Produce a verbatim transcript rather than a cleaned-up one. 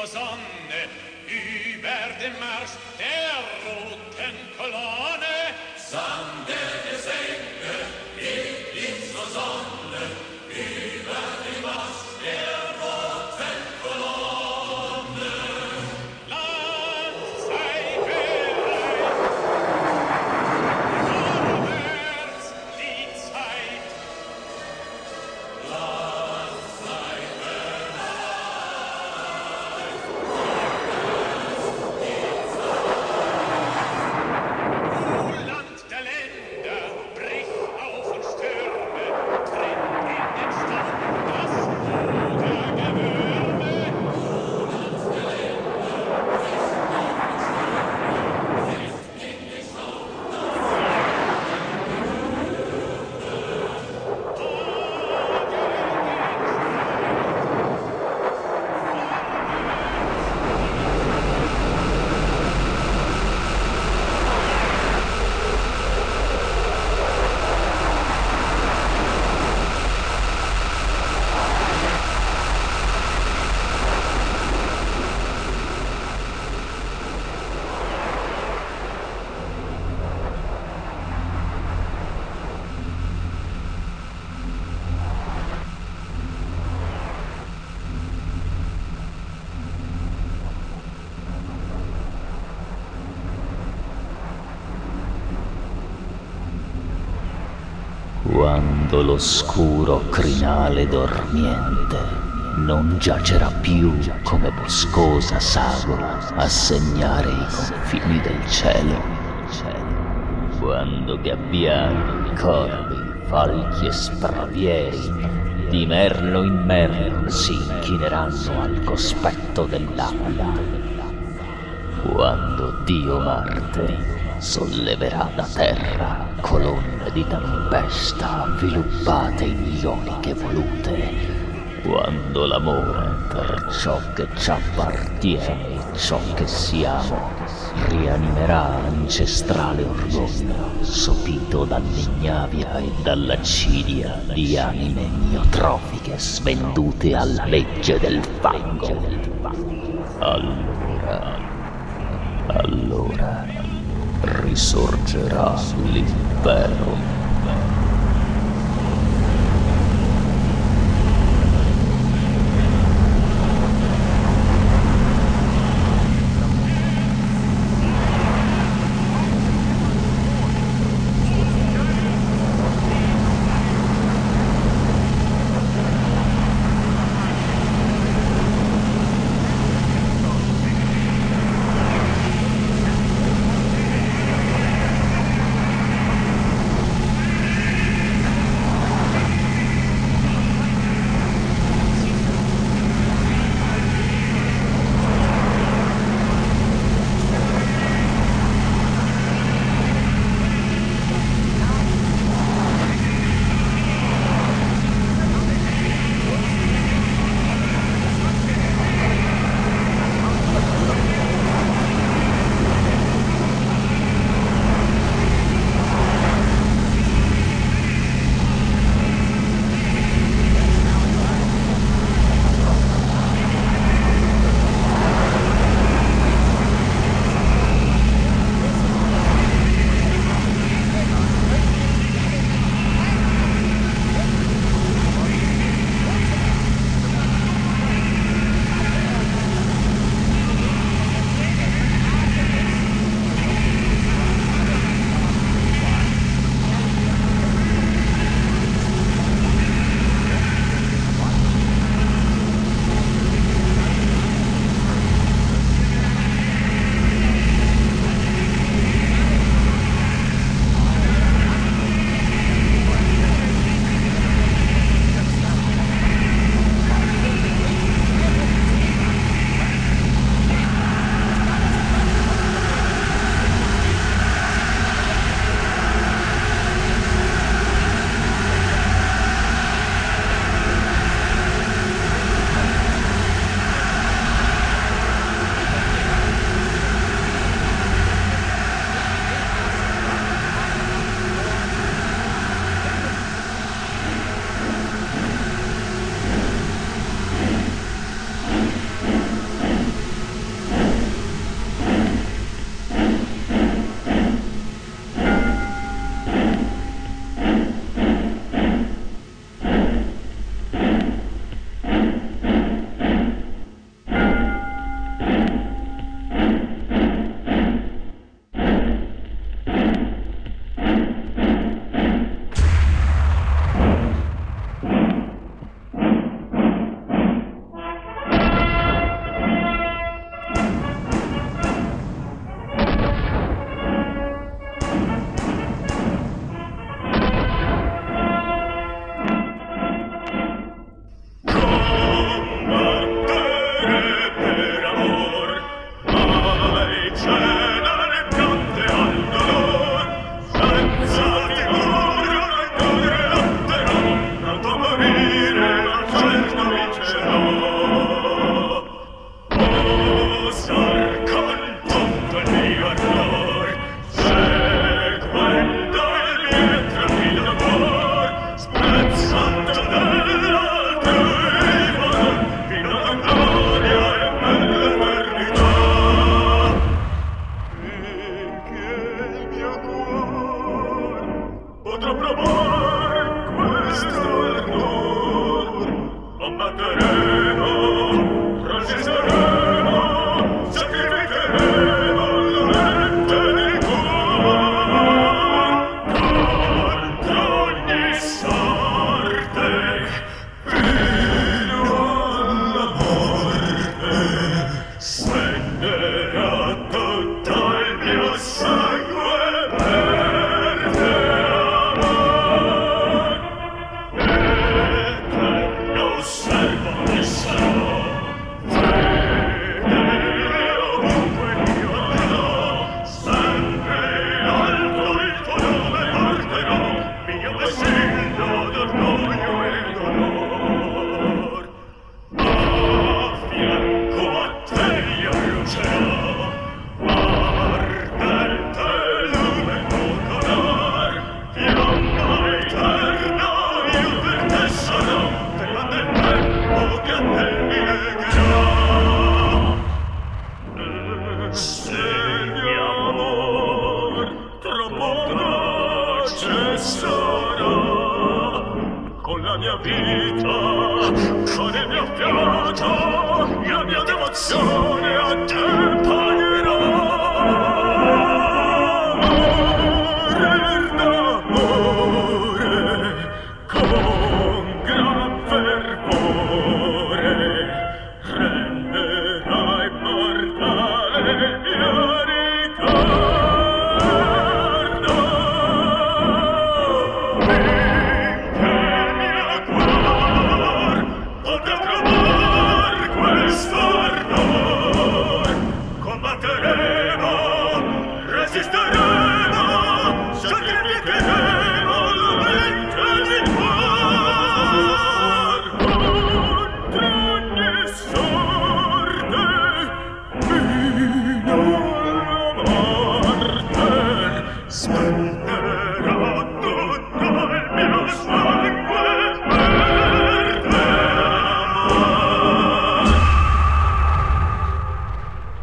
zur Sonne, über dem Marsch der roten Kolonne. Sange, Gesänge, geht hin zur Sonne, über dem Marsch der roten Kolonne. Land sei bereit, vorwärts die Zeit. Land sei bereit, vorwärts die Zeit. O Land der Länder, brich auf und stürme, tritt in den Sturm das Brudergewürme. O Land der Länder, brich auf und stürme, tritt in den Sturm das Quando l'oscuro crinale dormiente non giacerà più come boscosa sagola a segnare i confini del cielo, quando gabbiani, corvi, falchi e spravieri di merlo in merlo si inchineranno al cospetto dell'aquila, quando Dio Marte solleverà da terra colonne di tempesta avviluppate in ioniche volute, quando l'amore per ciò che ci appartiene e ciò che siamo rianimerà ancestrale orgoglio sopito dall'ignavia e dall'accidia di anime miotrofiche svendute alla legge del fango. Allora, allora risorgerà l'impero. potrò provare questo error. Combatteremo, resisteremo, sacrificheremo la mente di cuore contro ogni sorte fino alla morte. Spenderò tutto il mio sangue per te, amor. Eterno servo ti sarò, fedele ovunque io andrò, sempre alto il tuo nome porterò, mio vessillo d'orgoglio e d'onor. A fianco a te io luccerò, ardente lume fuoco d'or, fiamma eterna io per te sarò, tema del tempo che a te mi legherà. Se il mio amor troppo dolce sarà, con la mia vita, con il mio fiato, la mia devozione a te